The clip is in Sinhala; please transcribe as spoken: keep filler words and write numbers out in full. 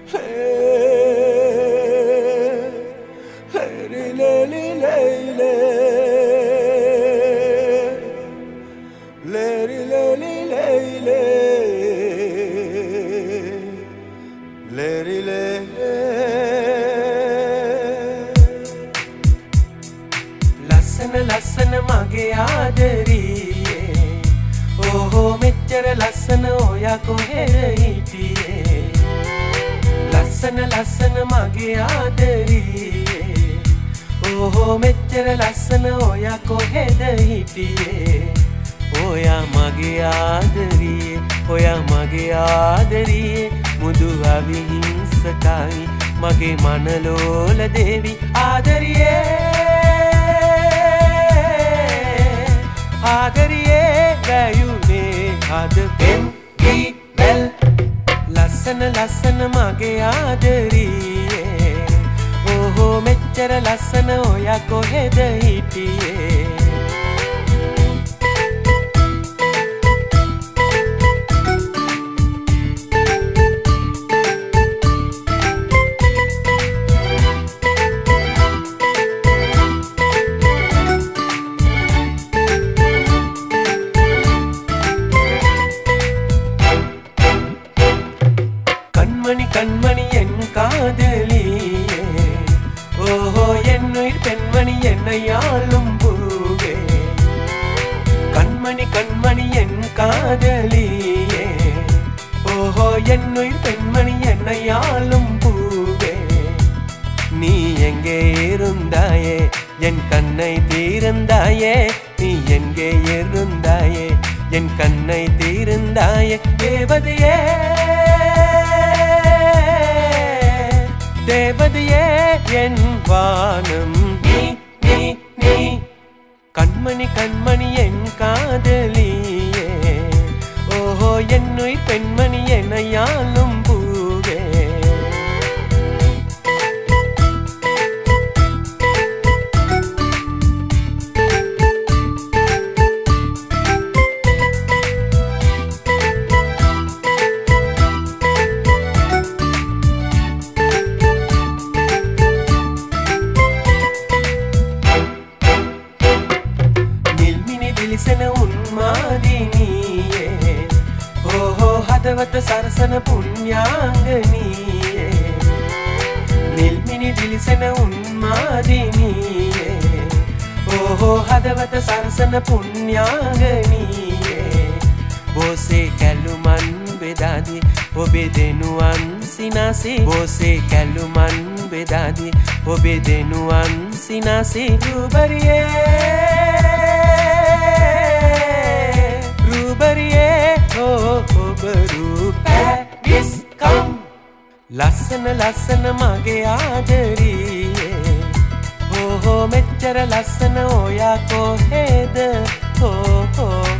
ලස්සන ලස්සන මගේ ආදරියේ ඕහෝ මෙච්චර ලස්සන ඔයා කොහෙද හිටියේ ලස්සන ලස්සන මගේ ආදරියේ ඕහෝ මෙච්චර ලස්සන ඔයා කොහෙද හිටියේ ඔයා මගේ ආදරියේ ඔයා මගේ ආදරියේ මුදු අවිහිංසකයි මගේ මනලෝල දේවි ආදරියේ ආදරියේ වැයුනේ අද පෙම්කිවැල් ලස්සන ලස්සන මගේ ආදරියේ ඕහෝ මෙච්චර ලස්සන ඔයා කොහෙද හිටියේ கண்மணி கண்மணி என் காதலியே ஓஹோ என்னுயிர் பெண்மணி என்னை ஆளும் பூவே கண்மணி கண்மணி என் காதலியே ஓஹோ என்னுயிர் பெண்மணி என்னை ஆளும் பூவே நீ எங்கே இருந்தாயே என் கண்ணை தீர்ந்தாயே நீ எங்கே இருந்தாயே என் கண்ணை தீர்ந்தாயே தேவதையே தேவதையே என் வானம் நீ நீ நீ கண்மணி கண்மணி என் காதலியே ஓஹோ என்னுயிர் பெண்மணி என்னை ஆளும் பூவே ලිසෙන උන්මාදිනියේ ඕහෝ හදවත සරසන පුණ්‍යාංගනියේ නිල්මිනි දිලිසෙන උන්මාදිනියේ ඕහෝ හදවත සරසන පුණ්‍යාංගනියේ බොසේ කැලුමන් බෙදාදී ඔබේ දෙනුවන් සිනාසේ බොසේ කැලුමන් බෙදාදී ඔබේ දෙනුවන් සිනාසේ රූබරියේ ලස්සන ලස්සන මගේ ආදරියේ ඕහෝ මෙච්චර ලස්සන ඔයා කොහෙද හෝ හෝ